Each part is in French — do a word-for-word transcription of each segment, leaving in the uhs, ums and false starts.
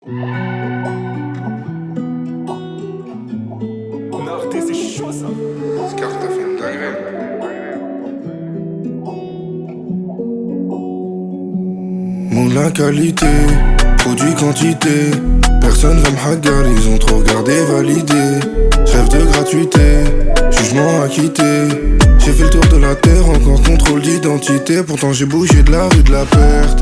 Narté, c'est chaud ça. Scar, t'as fait une dinguerie. Moulin qualité, produit quantité. Personne va me hagar, ils ont trop regardé, validé. Rêve de gratuité, jugement acquitté. J'ai fait le tour de la terre, encore contrôle d'identité. Pourtant j'ai bougé de la rue de la perte.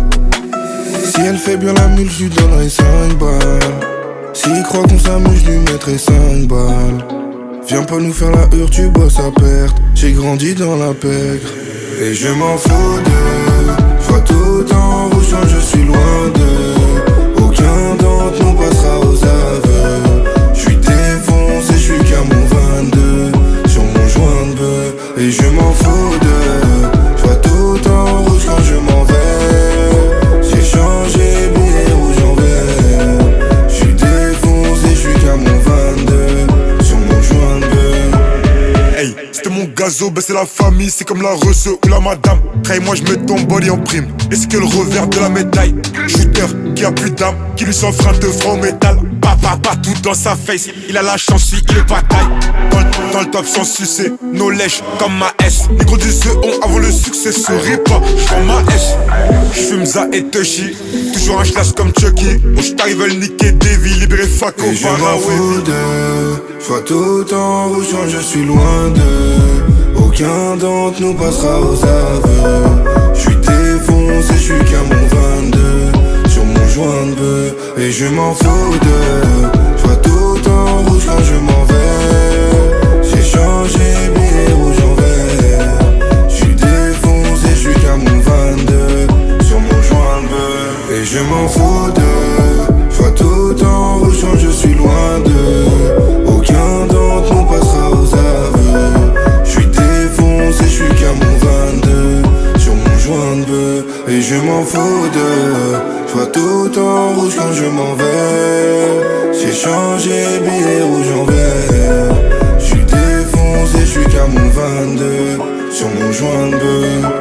Si elle fait bien la mule, je lui donnerai cinq balles. S'il croit qu'on s'amuse, je lui mettrai cinq balles. Viens pas nous faire la hure, tu bosses à perte. J'ai grandi dans la pègre et je m'en fous de. J'vois tout en rouge quand je suis loin de. Aucun d'entre nous passera aux aveux. J'suis défoncé, j'suis qu'à mon vingt-deux. Sur mon joint de bœuf et je m'en fous de. J'vois tout en rouge quand je m'en vais. J'ai changé, billet rouge en vert. J'suis défoncé, j'suis qu'à mon vingt-deux. Sur mon joint de bœuf. Hey, c'était mon gazo, ben c'est la famille, c'est comme la Reuse ou la madame. Trahis-moi, je mets ton body en prime. Et c'est que le revers de la médaille. Shooter qui a plus d'âme, qui lui s'enfreint de francs au métal. Papa, pas tout dans sa face. Il a la chance, si il est bataille. Dans le, dans le top sans sucer, nos lèches comme ma S. Les gros disent on avant le succès serait pas. J'vends ma S. J'fume za et Tushy. Toujours un schlass comme Chucky. Où j't'arrive à le niquer, Davy, libéré Faco. Et je m'en fous de. J'vois tout en rouge quand je suis loin de. Aucun d'entre nous passera aux aveux. J'suis défoncé, j'suis qu'à mon vingt-deux. Sur mon joint de bœuf et je m'en fous de. J'vois tout en rouge quand je m'en vais. J'ai changé, billet rouge en vert. J'suis défoncé, j'suis qu'à mon vingt-deux. Sur mon joint de bœuf et je m'en fous de. J'vois tout en rouge quand je suis loin de. Aucun d'entre nous passera aux aveux. J'suis défoncé, j'suis qu'à mon vingt-deux. Sur mon joint de bœuf et je m'en fous de. J'vois tout en rouge quand je m'en vais. J'ai changé, billet rouge en vert. J'suis défoncé, j'suis qu'à mon vingt-deux. Sur mon joint de bœuf.